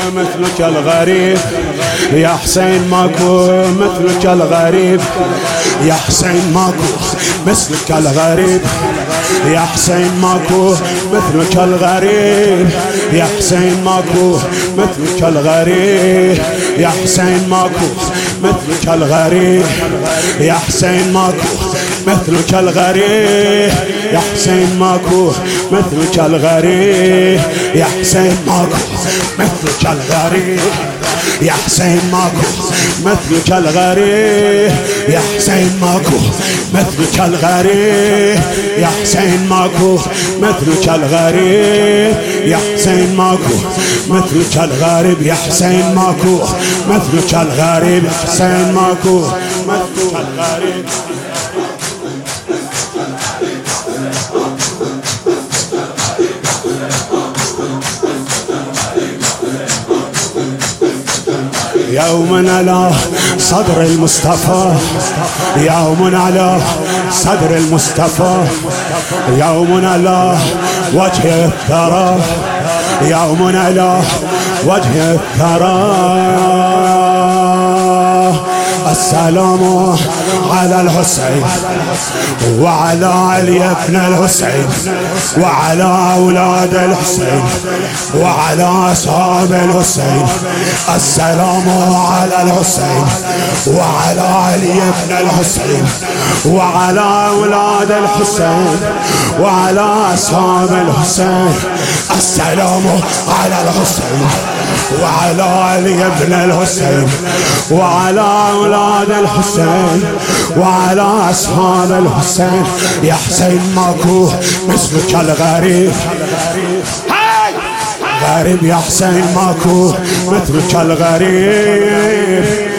مثلك الغريب يا حسين ماكو مثلك الغريب يا حسين ماكو مثلك الغريب يا حسين ماكو مثلك الغريب يا حسين ماكو مثلك الغريب يا حسين ماكو مثلك الغريب يا حسين ماكو مثلك الغريب يا حسين ماكو مثلك الغريب يا حسين ماكو مثلك الغريب يا حسين ماكو مثلك الغريب يا حسين ماكو مثلك الغريب يا حسين ماكو مثلك الغريب يا حسين ماكو مثلك الغريب يا حسين ماكو مثلك الغريب يا حسين ماكو مثلك الغريب يوم على صدر المصطفى يوم على صدر المصطفى يوم على وجه الثرى يوم على وجه الثرى السلام على الحسين وعلى علي بن الحسين وعلى أولاد الحسين وعلى أصحاب الحسين السلام على الحسين وعلى علي بن الحسين وعلى أولاد الحسين وعلى أصحاب الحسين السلام على الحسين وعلى علي بن الحسين وعلى أولاد الحسين وعلى أصحاب الحسين يا حسين ماكو مثلك الغريب غريب يا حسين ماكو مثلك الغريب